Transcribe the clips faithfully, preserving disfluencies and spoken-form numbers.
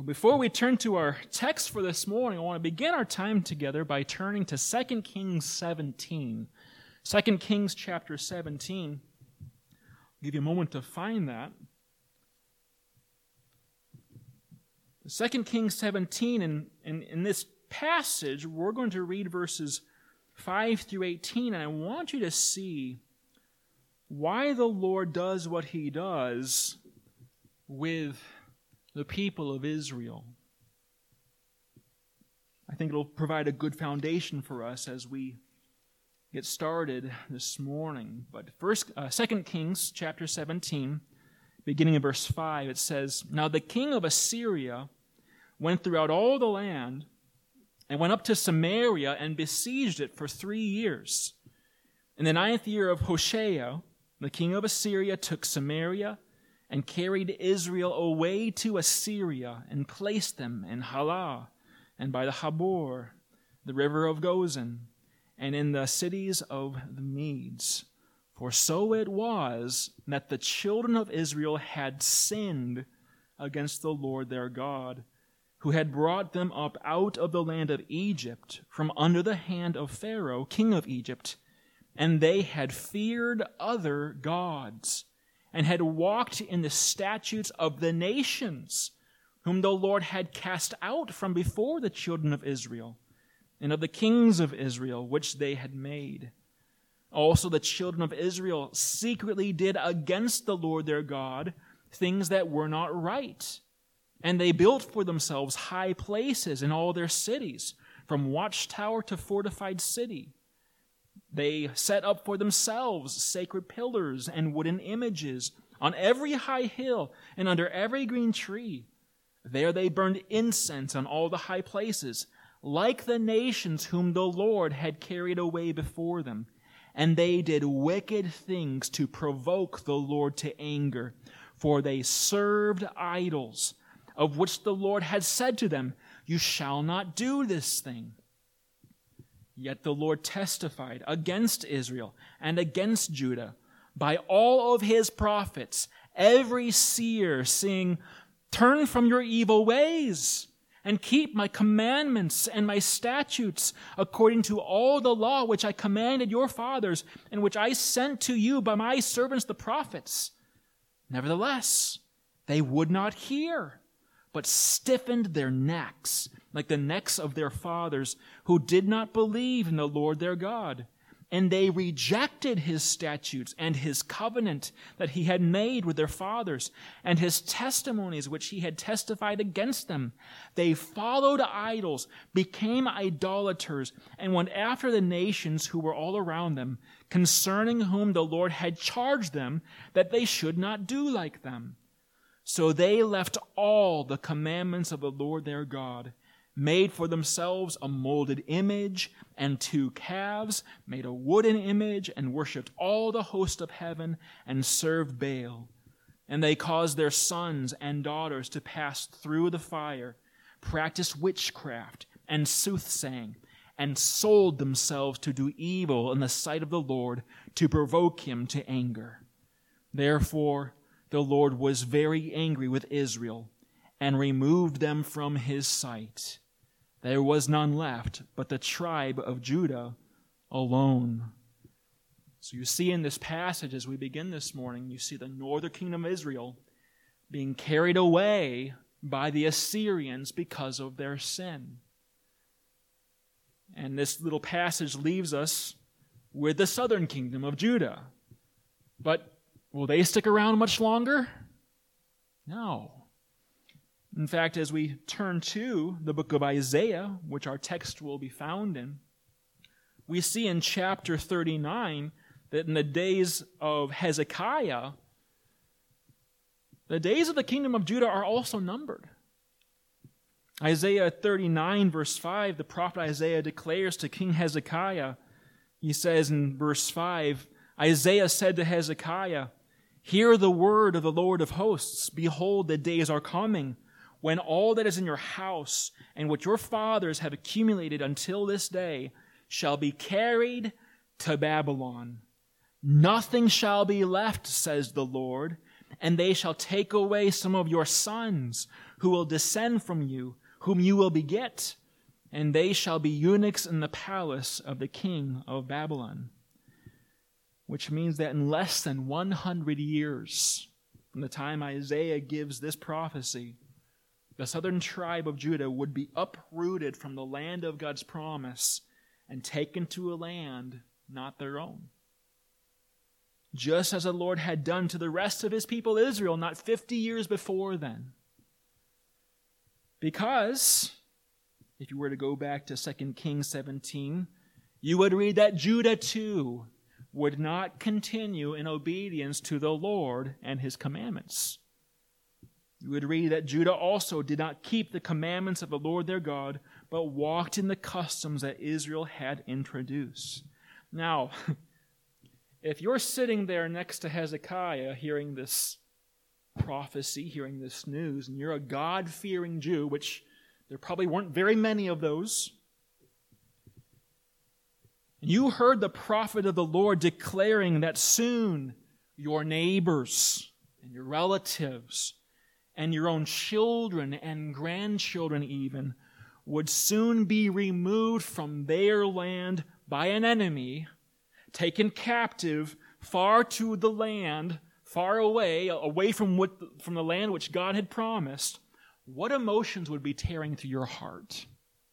Well, before we turn to our text for this morning, I want to begin our time together by turning to Second Kings seventeen. Second Kings chapter seventeen. I'll give you a moment to find that. Second Kings seventeen, and in, in, in this passage, we're going to read verses five through eighteen, and I want you to see why the Lord does what He does with the people of Israel. I think it'll provide a good foundation for us as we get started this morning. But first, uh, Second Kings chapter seventeen, beginning in verse five, it says, "Now the king of Assyria went throughout all the land and went up to Samaria and besieged it for three years. In the ninth year of Hoshea, the king of Assyria took Samaria and carried Israel away to Assyria and placed them in Halah and by the Habor, the river of Gozan, and in the cities of the Medes. For so it was that the children of Israel had sinned against the Lord their God, who had brought them up out of the land of Egypt from under the hand of Pharaoh, king of Egypt, and they had feared other gods, and had walked in the statutes of the nations, whom the Lord had cast out from before the children of Israel, and of the kings of Israel, which they had made. Also the children of Israel secretly did against the Lord their God things that were not right. And they built for themselves high places in all their cities, from watchtower to fortified city. They set up for themselves sacred pillars and wooden images on every high hill and under every green tree. There they burned incense on all the high places, like the nations whom the Lord had carried away before them. And they did wicked things to provoke the Lord to anger, for they served idols, of which the Lord had said to them, 'You shall not do this thing.' Yet the Lord testified against Israel and against Judah by all of His prophets, every seer, saying, 'Turn from your evil ways and keep my commandments and my statutes according to all the law which I commanded your fathers and which I sent to you by my servants the prophets.' Nevertheless, they would not hear, but stiffened their necks, like the necks of their fathers, who did not believe in the Lord their God. And they rejected His statutes and His covenant that He had made with their fathers, and His testimonies which He had testified against them. They followed idols, became idolaters, and went after the nations who were all around them, concerning whom the Lord had charged them that they should not do like them. So they left all the commandments of the Lord their God, made for themselves a molded image and two calves, made a wooden image, and worshipped all the host of heaven, and served Baal. And they caused their sons and daughters to pass through the fire, practiced witchcraft and soothsaying, and sold themselves to do evil in the sight of the Lord, to provoke Him to anger. Therefore the Lord was very angry with Israel, and removed them from His sight. There was none left but the tribe of Judah alone." So you see in this passage, as we begin this morning, you see the northern kingdom of Israel being carried away by the Assyrians because of their sin. And this little passage leaves us with the southern kingdom of Judah. But will they stick around much longer? No. In fact, as we turn to the book of Isaiah, which our text will be found in, we see in chapter thirty-nine that in the days of Hezekiah, the days of the kingdom of Judah are also numbered. Isaiah thirty-nine, verse five, the prophet Isaiah declares to King Hezekiah, he says in verse five, Isaiah said to Hezekiah, "Hear the word of the Lord of hosts. Behold, the days are coming, when all that is in your house and what your fathers have accumulated until this day shall be carried to Babylon. Nothing shall be left, says the Lord, And they shall take away some of your sons, who will descend from you, whom you will beget, and they shall be eunuchs in the palace of the king of Babylon. Which means that in less than one hundred years from the time Isaiah gives this prophecy, the southern tribe of Judah would be uprooted from the land of God's promise and taken to a land not their own. Just as the Lord had done to the rest of his people Israel not fifty years before then. Because, if you were to go back to Second Kings seventeen, you would read that Judah too would not continue in obedience to the Lord and his commandments. You would read that Judah also did not keep the commandments of the Lord their God, but walked in the customs that Israel had introduced. Now, if you're sitting there next to Hezekiah hearing this prophecy, hearing this news, and you're a God-fearing Jew, which there probably weren't very many of those, and you heard the prophet of the Lord declaring that soon your neighbors and your relatives and your own children and grandchildren even would soon be removed from their land by an enemy, taken captive far to the land, far away, away from what, from the land which God had promised, what emotions would be tearing through your heart?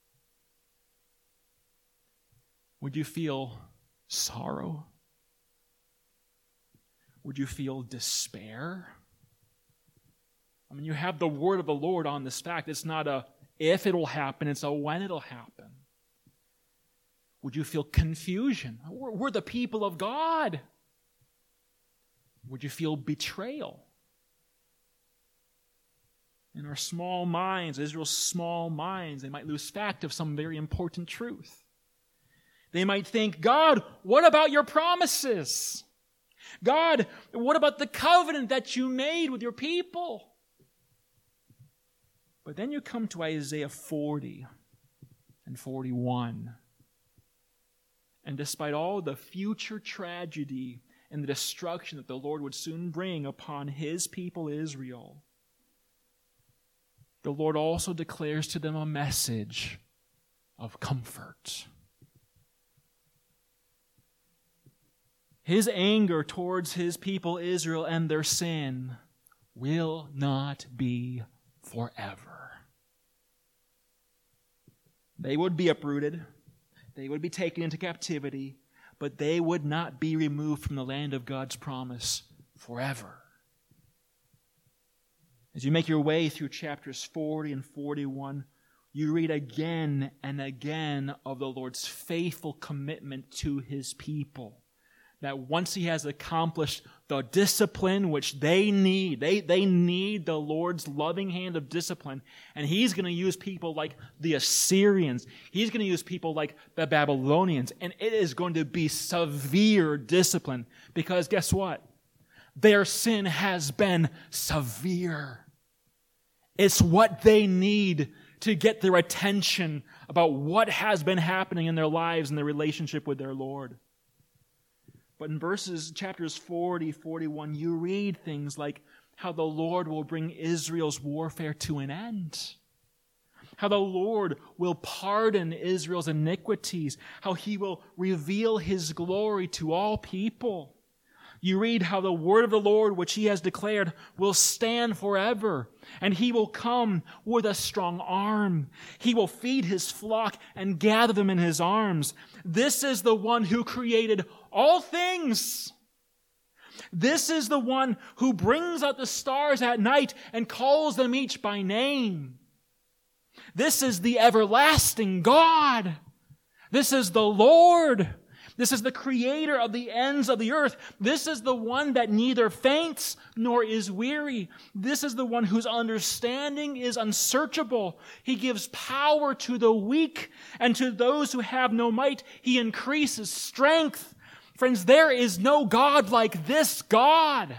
Would you feel sorrow? Would you feel despair? I mean, you have the word of the Lord on this fact. It's not a if it'll happen, it's a when it'll happen. Would you feel confusion? We're, we're the people of God. Would you feel betrayal? In our small minds, Israel's small minds, they might lose fact of some very important truth. They might think, God, what about your promises? God, what about the covenant that you made with your people? But then you come to Isaiah forty and forty-one. And despite all the future tragedy and the destruction that the Lord would soon bring upon his people Israel, the Lord also declares to them a message of comfort. His anger towards his people Israel and their sin will not be forever. They would be uprooted. They would be taken into captivity, but they would not be removed from the land of God's promise forever. As you make your way through chapters forty and forty-one, you read again and again of the Lord's faithful commitment to his people. That once he has accomplished the discipline which they need, they, they need the Lord's loving hand of discipline, and he's going to use people like the Assyrians. He's going to use people like the Babylonians, and it is going to be severe discipline, because guess what? Their sin has been severe. It's what they need to get their attention about what has been happening in their lives and their relationship with their Lord. But in verses, chapters forty, forty-one, you read things like how the Lord will bring Israel's warfare to an end. How the Lord will pardon Israel's iniquities. How he will reveal his glory to all people. You read how the word of the Lord, which he has declared, will stand forever. And he will come with a strong arm. He will feed his flock and gather them in his arms. This is the one who created all things. This is the one who brings out the stars at night and calls them each by name. This is the everlasting God. This is the Lord. This is the creator of the ends of the earth. This is the one that neither faints nor is weary. This is the one whose understanding is unsearchable. He gives power to the weak, and to those who have no might, he increases strength. Friends, there is no God like this God.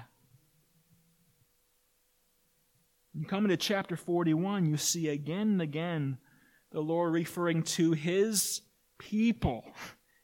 You come into chapter forty-one, you see again and again the Lord referring to his people,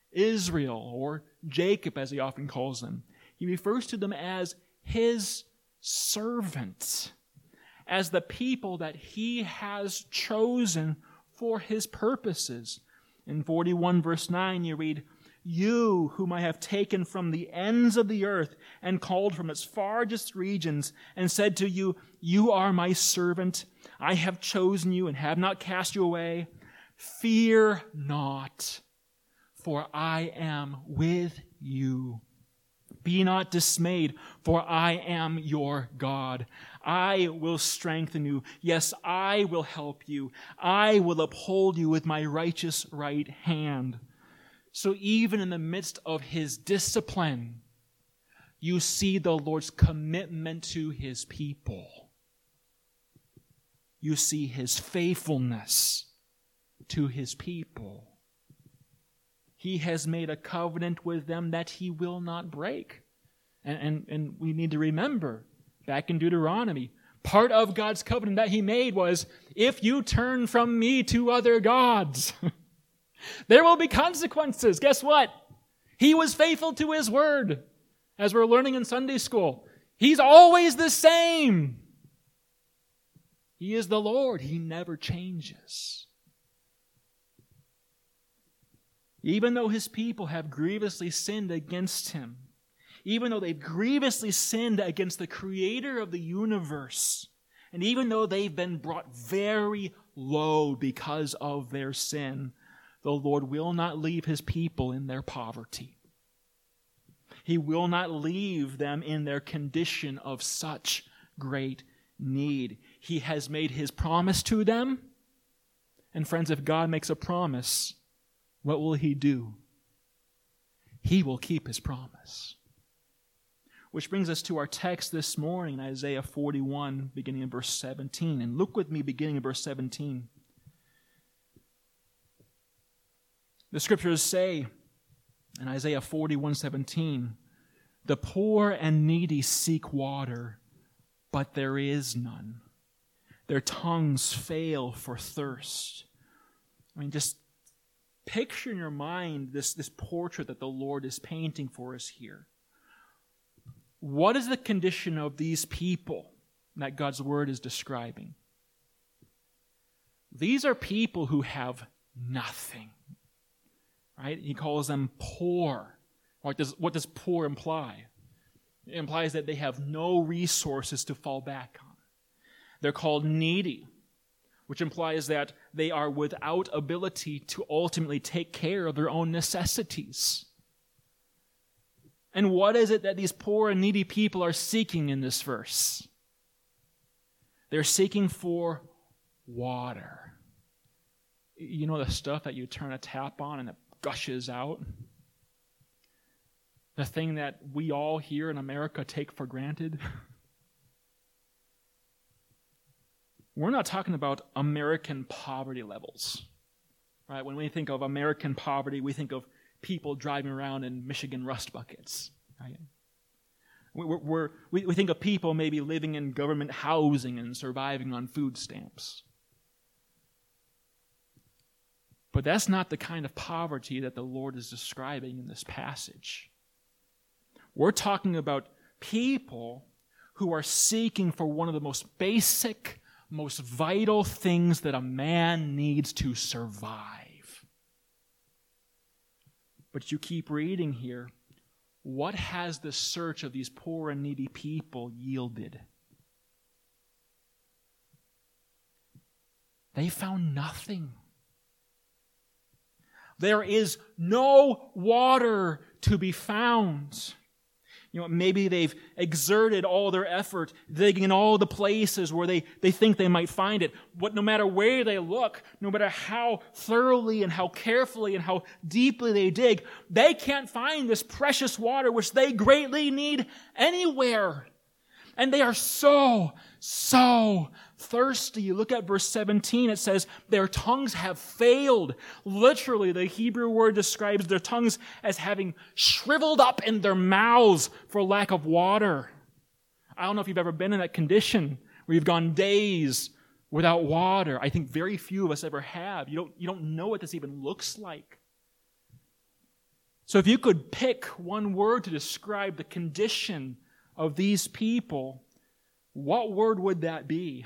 Israel, or Jacob as he often calls them. He refers to them as his servant, as the people that he has chosen for his purposes. In forty-one verse nine you read, "You whom I have taken from the ends of the earth and called from its farthest regions and said to you, you are my servant. I have chosen you and have not cast you away. Fear not, for I am with you. Be not dismayed, for I am your God. I will strengthen you. Yes, I will help you. I will uphold you with my righteous right hand." So even in the midst of his discipline, you see the Lord's commitment to his people. You see his faithfulness to his people. He has made a covenant with them that he will not break. And, and, and we need to remember, back in Deuteronomy, part of God's covenant that he made was, if you turn from me to other gods, there will be consequences. Guess what? He was faithful to his word. As we're learning in Sunday school, he's always the same. He is the Lord. He never changes. Even though his people have grievously sinned against him, even though they've grievously sinned against the creator of the universe, and even though they've been brought very low because of their sin, the Lord will not leave his people in their poverty. He will not leave them in their condition of such great need. He has made his promise to them. And friends, if God makes a promise, what will he do? He will keep his promise. Which brings us to our text this morning, Isaiah forty-one, beginning in verse seventeen. And look with me, beginning in verse seventeen. The scriptures say in Isaiah forty-one seventeen, "The poor and needy seek water, but there is none. Their tongues fail for thirst." I mean, just picture in your mind this, this portrait that the Lord is painting for us here. What is the condition of these people that God's word is describing? These are people who have nothing. Right? He calls them poor. What does, what does poor imply? It implies that they have no resources to fall back on. They're called needy, which implies that they are without ability to ultimately take care of their own necessities. And what is it that these poor and needy people are seeking in this verse? They're seeking for water. You know the stuff that you turn a tap on and it gushes out? The thing that we all here in America take for granted? We're not talking about American poverty levels. Right? When we think of American poverty, we think of people driving around in Michigan rust buckets. Right? We're, we're, we, we think of people maybe living in government housing and surviving on food stamps. But that's not the kind of poverty that the Lord is describing in this passage. We're talking about people who are seeking for one of the most basic, most vital things that a man needs to survive. But you keep reading here. What has the search of these poor and needy people yielded? They found nothing. There is no water to be found. You know, maybe they've exerted all their effort, digging in all the places where they, they think they might find it. But no matter where they look, no matter how thoroughly and how carefully and how deeply they dig, they can't find this precious water which they greatly need anywhere. And they are so, so thirsty. You look at verse seventeen, it says, their tongues have failed. Literally, the Hebrew word describes their tongues as having shriveled up in their mouths for lack of water. I don't know if you've ever been in that condition where you've gone days without water. I think very few of us ever have. You don't, you don't know what this even looks like. So if you could pick one word to describe the condition of these people, what word would that be?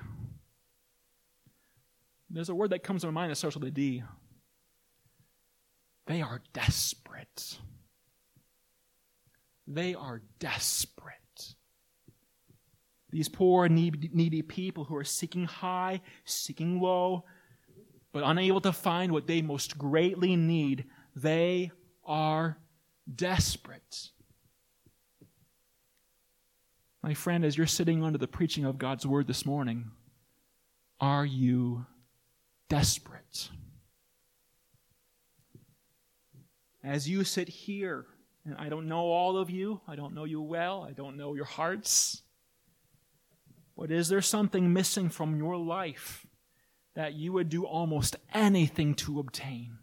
There's a word that comes to my mind that starts with a D. They are desperate. They are desperate. These poor, needy people who are seeking high, seeking low, but unable to find what they most greatly need, they are desperate. My friend, as you're sitting under the preaching of God's word this morning, are you desperate? As you sit here, and I don't know all of you, I don't know you well, I don't know your hearts, but is there something missing from your life that you would do almost anything to obtain?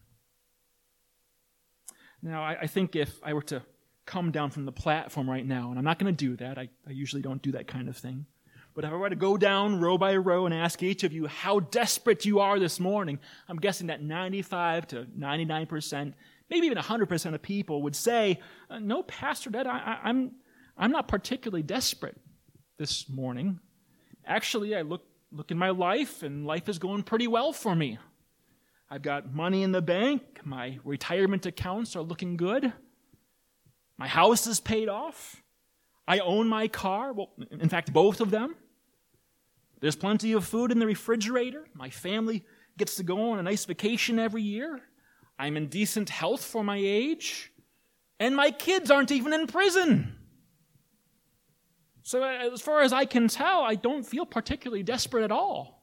Now, I, I think if I were to come down from the platform right now, and I'm not going to do that, I, I usually don't do that kind of thing, but if I were to go down row by row and ask each of you how desperate you are this morning, I'm guessing that ninety-five to ninety-nine percent, maybe even one hundred percent of people would say, no, Pastor Ned, I, I, I'm, I'm not particularly desperate this morning. Actually, I look, look in my life, and life is going pretty well for me. I've got money in the bank. My retirement accounts are looking good. My house is paid off. I own my car. Well, in fact, both of them. There's plenty of food in the refrigerator. My family gets to go on a nice vacation every year. I'm in decent health for my age. And my kids aren't even in prison. So as far as I can tell, I don't feel particularly desperate at all.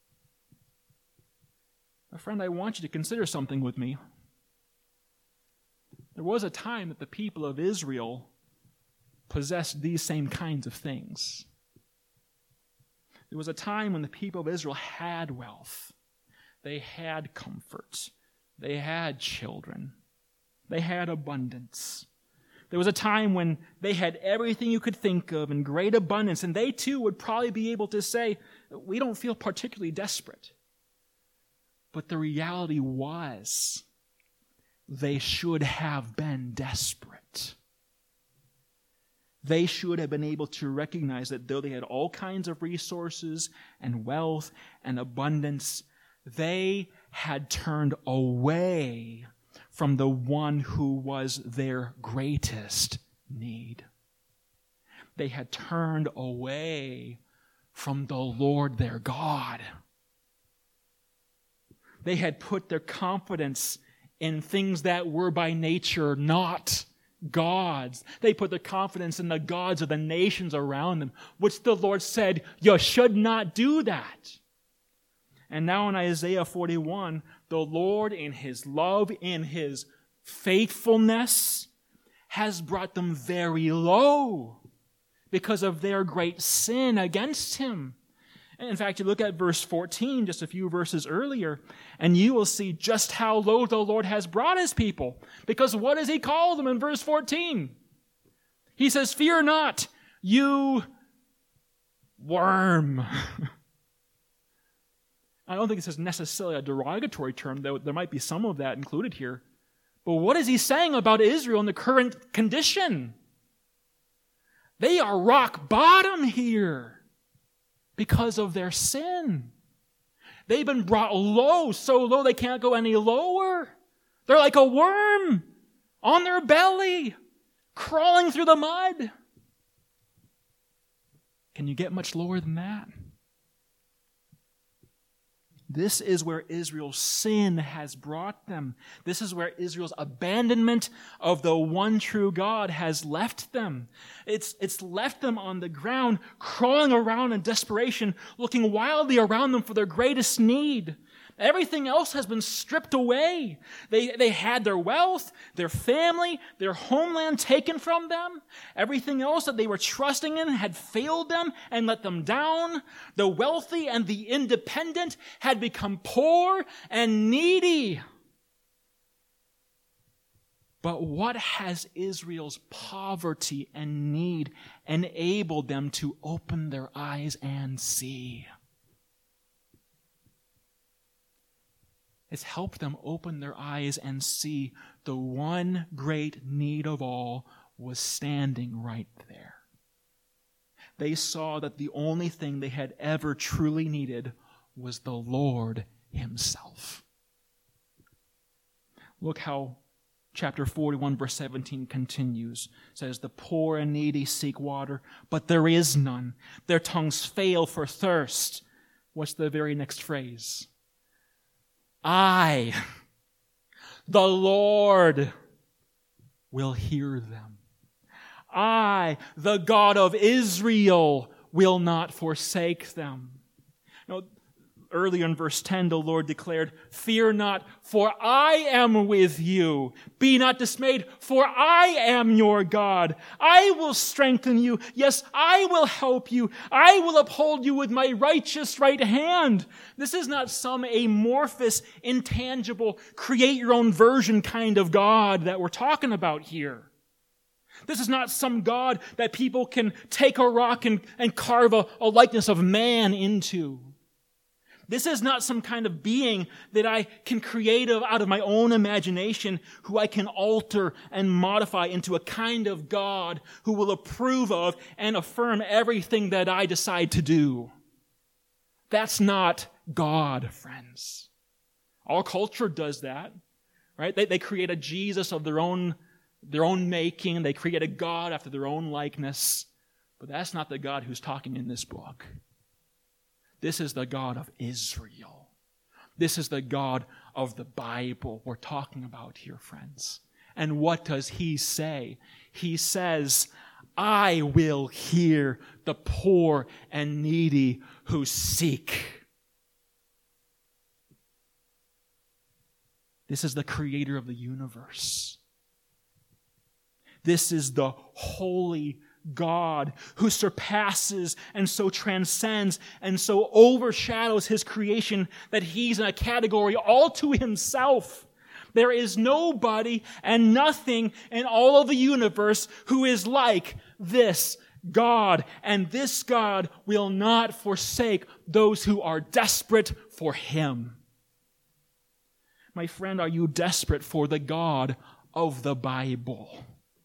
My friend, I want you to consider something with me. There was a time that the people of Israel possessed these same kinds of things. There was a time when the people of Israel had wealth. They had comfort. They had children. They had abundance. There was a time when they had everything you could think of in great abundance, and they too would probably be able to say, we don't feel particularly desperate. But the reality was, they should have been desperate. They should have been able to recognize that though they had all kinds of resources and wealth and abundance, they had turned away from the one who was their greatest need. They had turned away from the Lord their God. They had put their confidence in things that were by nature not gods. They put their confidence in the gods of the nations around them, which the Lord said, you should not do that. And now in Isaiah forty-one, the Lord in His love, in His faithfulness, has brought them very low because of their great sin against Him. And in fact, you look at verse fourteen, just a few verses earlier, and you will see just how low the Lord has brought His people. Because what does He call them in verse fourteen? He says, fear not, you worm. I don't think this is necessarily a derogatory term, though there might be some of that included here. But what is He saying about Israel in the current condition? They are rock bottom here because of their sin. They've been brought low, so low they can't go any lower. They're like a worm on their belly, crawling through the mud. Can you get much lower than that? This is where Israel's sin has brought them. This is where Israel's abandonment of the one true God has left them. It's, it's left them on the ground, crawling around in desperation, looking wildly around them for their greatest need. Everything else has been stripped away. They, they had their wealth, their family, their homeland taken from them. Everything else that they were trusting in had failed them and let them down. The wealthy and the independent had become poor and needy. But what has Israel's poverty and need enabled them to open their eyes and see? It's helped them open their eyes and see the one great need of all was standing right there. They saw that the only thing they had ever truly needed was the Lord himself. Look how chapter forty-one, verse seventeen continues. It says, the poor and needy seek water, but there is none. Their tongues fail for thirst. What's the very next phrase? I, the Lord, will hear them. I, the God of Israel, will not forsake them. Now, earlier in verse ten, the Lord declared, fear not, for I am with you. Be not dismayed, for I am your God. I will strengthen you. Yes, I will help you. I will uphold you with my righteous right hand. This is not some amorphous, intangible, create your own version kind of God that we're talking about here. This is not some God that people can take a rock and, and carve a, a likeness of man into. This is not some kind of being that I can create out of my own imagination, who I can alter and modify into a kind of God who will approve of and affirm everything that I decide to do. That's not God, friends. All culture does that, right? They, they create a Jesus of their own, their own making. They create a God after their own likeness. But that's not the God who's talking in this book. This is the God of Israel. This is the God of the Bible we're talking about here, friends. And what does he say? He says, I will hear the poor and needy who seek. This is the creator of the universe. This is the holy God who surpasses and so transcends and so overshadows his creation that he's in a category all to himself. There is nobody and nothing in all of the universe who is like this God. And this God will not forsake those who are desperate for him. My friend, are you desperate for the God of the Bible?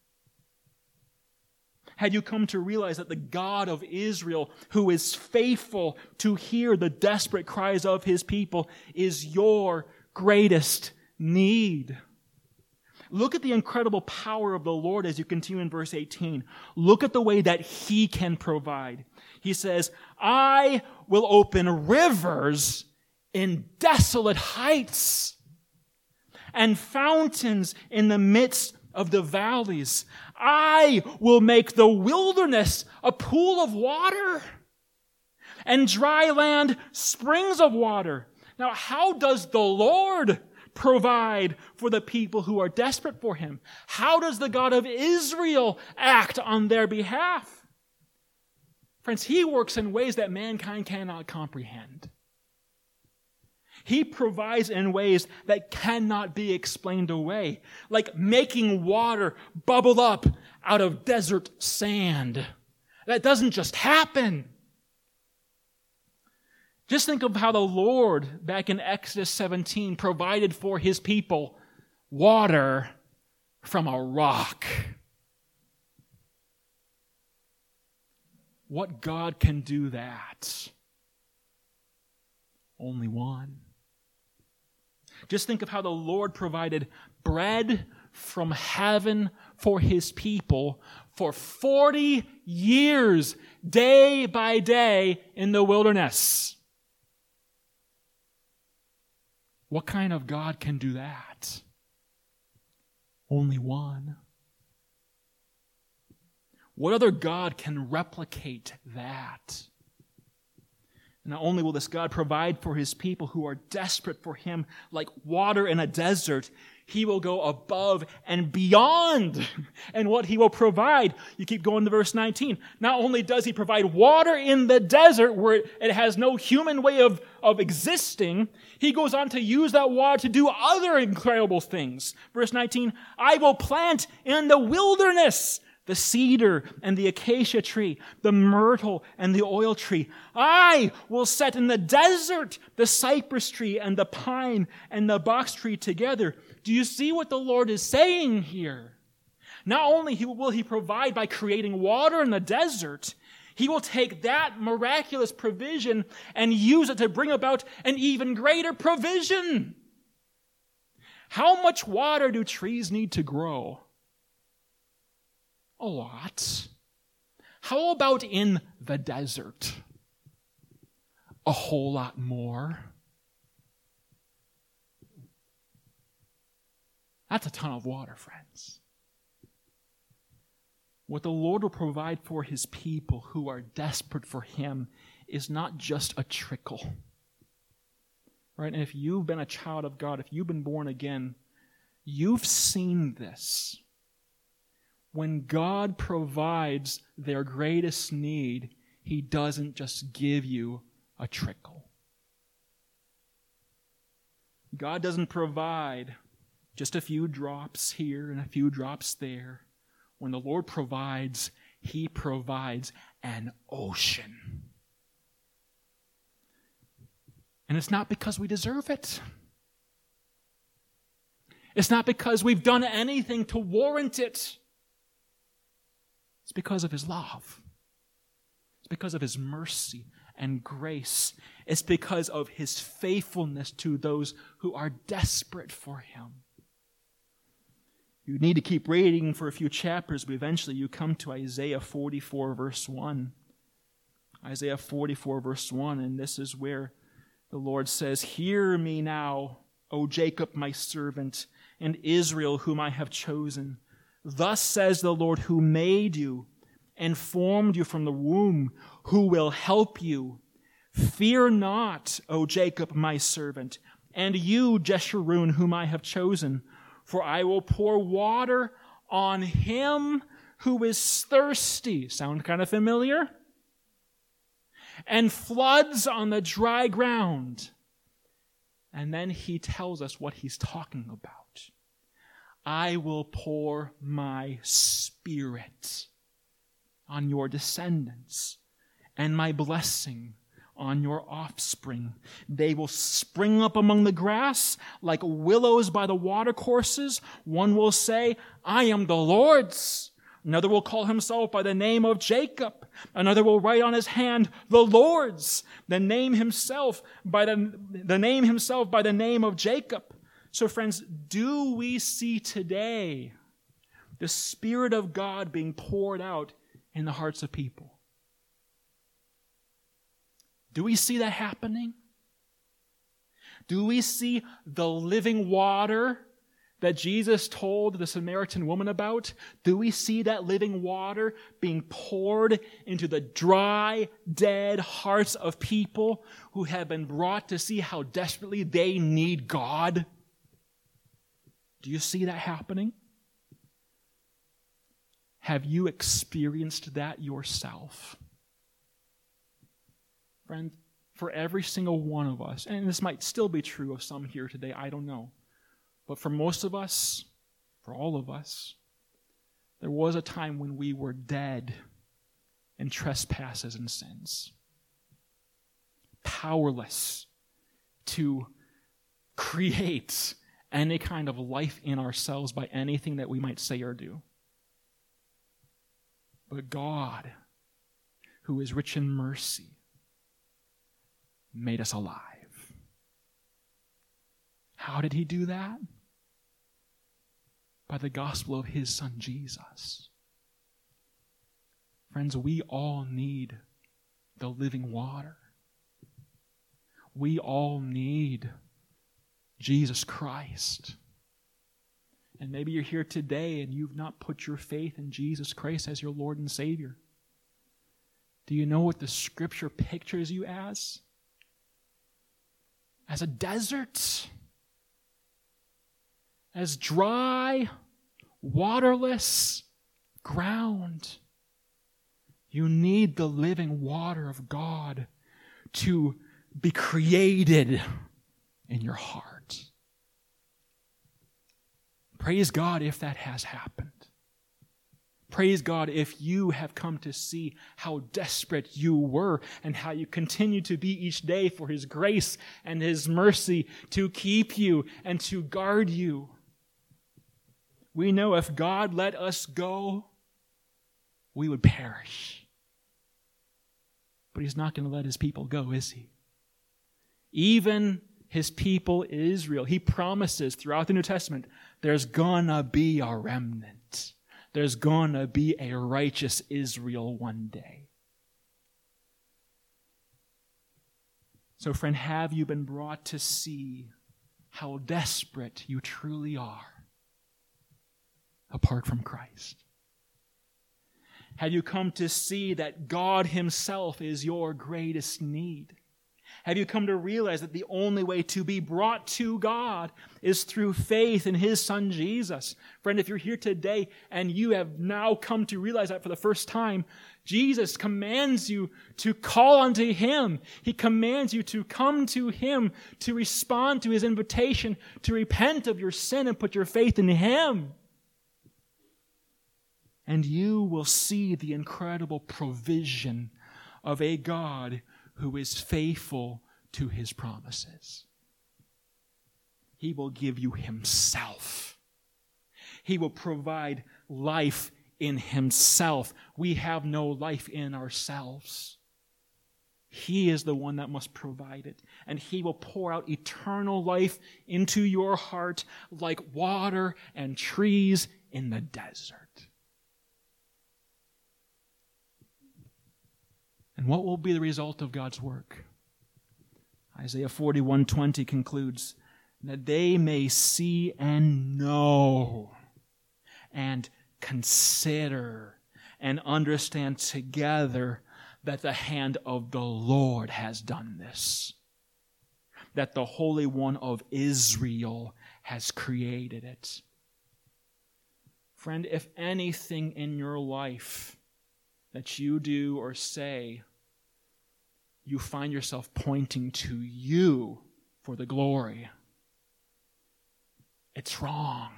Had you come to realize that the God of Israel, who is faithful to hear the desperate cries of his people, is your greatest need? Look at the incredible power of the Lord as you continue in verse eighteen. Look at the way that he can provide. He says, I will open rivers in desolate heights and fountains in the midst of the valleys. I will make the wilderness a pool of water and dry land springs of water. Now, how does the Lord provide for the people who are desperate for him? How does the God of Israel act on their behalf? Friends, he works in ways that mankind cannot comprehend. He provides in ways that cannot be explained away, like making water bubble up out of desert sand. That doesn't just happen. Just think of how the Lord, back in Exodus seventeen, provided for his people water from a rock. What God can do that? Only one. Just think of how the Lord provided bread from heaven for his people for forty years, day by day in the wilderness. What kind of God can do that? Only one. What other God can replicate that? Not only will this God provide for his people who are desperate for him like water in a desert, he will go above and beyond and what he will provide. You keep going to verse nineteen. Not only does he provide water in the desert where it has no human way of, of existing, he goes on to use that water to do other incredible things. Verse nineteen, I will plant in the wilderness the cedar and the acacia tree, the myrtle and the oil tree. I will set in the desert the cypress tree and the pine and the box tree together. Do you see what the Lord is saying here? Not only will he provide by creating water in the desert, He will take that miraculous provision and use it to bring about an even greater provision. How much water do trees need to grow? A lot. How about in the desert? A whole lot more. That's a ton of water, friends. What the Lord will provide for his people who are desperate for him is not just a trickle. Right? And if you've been a child of God, if you've been born again, you've seen this. When God provides their greatest need, he doesn't just give you a trickle. God doesn't provide just a few drops here and a few drops there. When the Lord provides, he provides an ocean. And it's not because we deserve it. It's not because we've done anything to warrant it. It's because of his love. It's because of his mercy and grace. It's because of his faithfulness to those who are desperate for him. You need to keep reading for a few chapters, but eventually you come to Isaiah forty-four, verse one. Isaiah forty-four, verse one, and this is where the Lord says, "Hear me now, O Jacob, my servant, and Israel, whom I have chosen. Thus says the Lord, who made you and formed you from the womb, who will help you. Fear not, O Jacob, my servant, and you, Jeshurun, whom I have chosen. For I will pour water on him who is thirsty." Sound kind of familiar? "And floods on the dry ground." And then he tells us what he's talking about. "I will pour my spirit on your descendants and my blessing on your offspring. They will spring up among the grass like willows by the watercourses. One will say, 'I am the Lord's.' Another will call himself by the name of Jacob. Another will write on his hand, 'The Lord's,' the name himself by the, the name himself by the name of Jacob." So friends, do we see today the Spirit of God being poured out in the hearts of people? Do we see that happening? Do we see the living water that Jesus told the Samaritan woman about? Do we see that living water being poured into the dry, dead hearts of people who have been brought to see how desperately they need God? Do you see that happening? Have you experienced that yourself? Friend, for every single one of us, and this might still be true of some here today, I don't know. But for most of us, for all of us, there was a time when we were dead in trespasses and sins. Powerless to create any kind of life in ourselves by anything that we might say or do. But God, who is rich in mercy, made us alive. How did he do that? By the gospel of his Son, Jesus. Friends, we all need the living water. We all need Jesus Christ. And maybe you're here today and you've not put your faith in Jesus Christ as your Lord and Savior. Do you know what the Scripture pictures you as? As a desert, as dry, waterless ground. You need the living water of God to be created in your heart. Praise God if that has happened. Praise God if you have come to see how desperate you were and how you continue to be each day for his grace and his mercy to keep you and to guard you. We know if God let us go, we would perish. But he's not going to let his people go, is he? Even his people Israel, he promises throughout the New Testament, there's gonna be a remnant. There's gonna be a righteous Israel one day. So, friend, have you been brought to see how desperate you truly are apart from Christ? Have you come to see that God himself is your greatest need? Have you come to realize that the only way to be brought to God is through faith in his Son Jesus? Friend, if you're here today and you have now come to realize that for the first time, Jesus commands you to call unto him. He commands you to come to him, to respond to his invitation, to repent of your sin and put your faith in him. And you will see the incredible provision of a God who is faithful to his promises. He will give you himself. He will provide life in himself. We have no life in ourselves. He is the one that must provide it. And he will pour out eternal life into your heart like water and trees in the desert. And what will be the result of God's work? Isaiah forty-one twenty concludes, that they may see and know and consider and understand together that the hand of the Lord has done this, that the Holy One of Israel has created it. Friend, if anything in your life that you do or say, you find yourself pointing to you for the glory, it's wrong.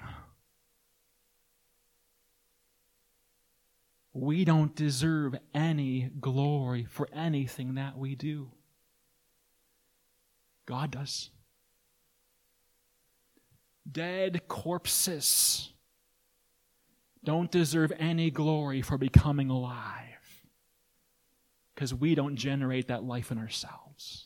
We don't deserve any glory for anything that we do. God does. Dead corpses don't deserve any glory for becoming alive, because we don't generate that life in ourselves.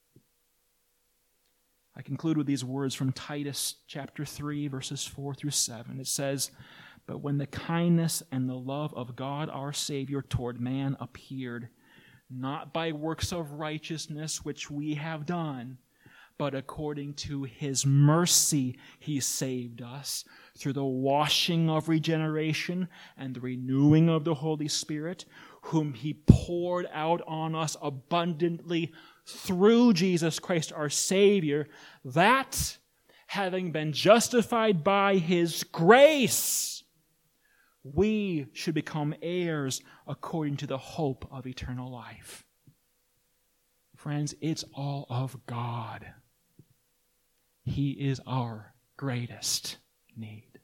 I conclude with these words from Titus chapter three, verses four through seven. It says, "But when the kindness and the love of God our Savior toward man appeared, not by works of righteousness which we have done, but according to his mercy he saved us through the washing of regeneration and the renewing of the Holy Spirit, whom he poured out on us abundantly through Jesus Christ our Savior, that, having been justified by his grace, we should become heirs according to the hope of eternal life." Friends, it's all of God. He is our greatest need.